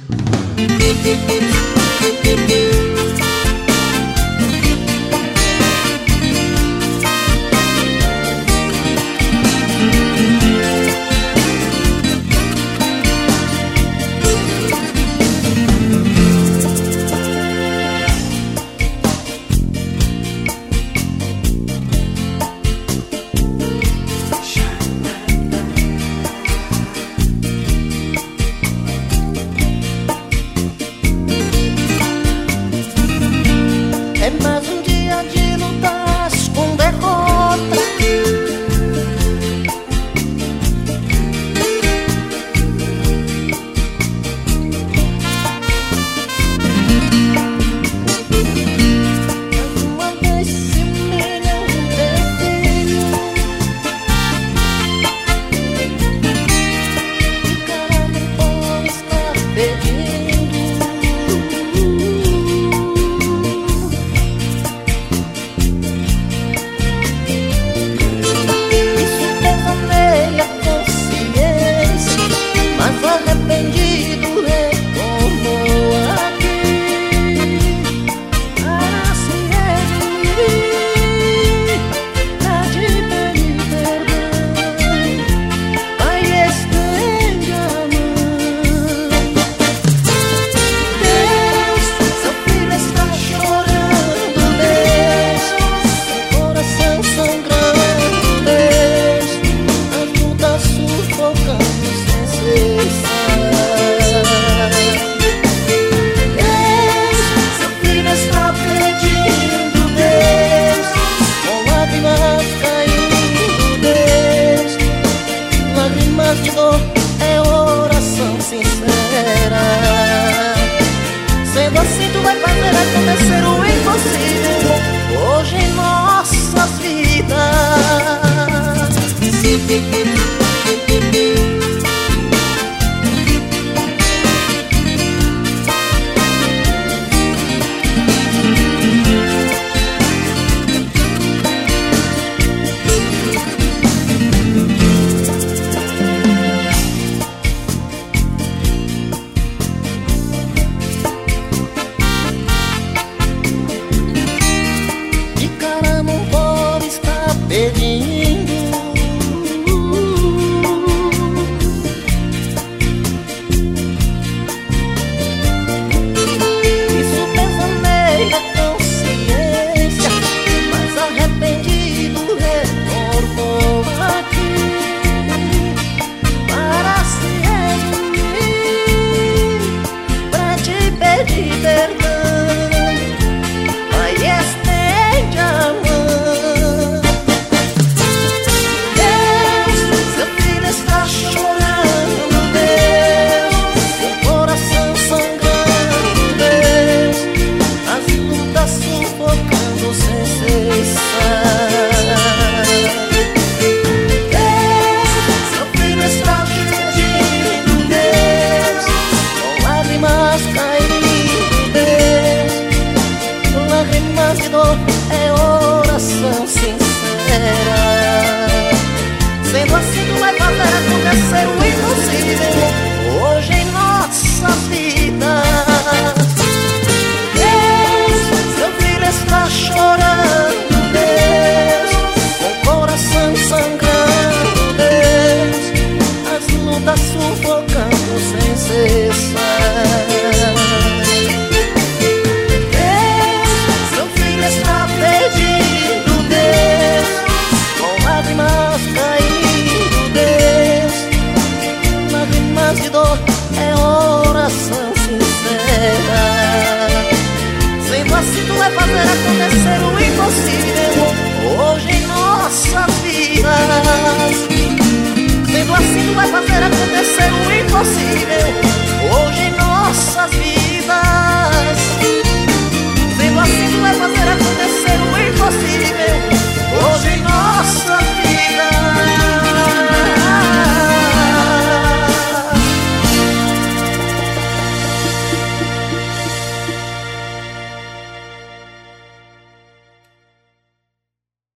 É mais um dia de lutas com derrota. Mais uma vez se humilha o teu filho. De cara no pó está pedindo. Arrependido retornou aqui para se redimir, pra te pedir perdão. Aí estende a mão. Deus, seu filho está chorando. Deus, seu coração sangrando. Deus, a luta sufocando sem cessar. De dor é oração sincera. Sendo assim tu vai fazer acontecer o impossível hoje em nossas vidas. Pedindo. Isso pesa meio a consciência, mas arrependido retornou aqui para se redimir, pra te pedir perdão. Aí estende a mão. É oração sincera. Sendo assim tu vai fazer acontecer o impossível hoje em nossas vidas. Deus, seu filho está chorando. Deus, com o coração sangrando. Deus, as lutas sufocando sem cessar.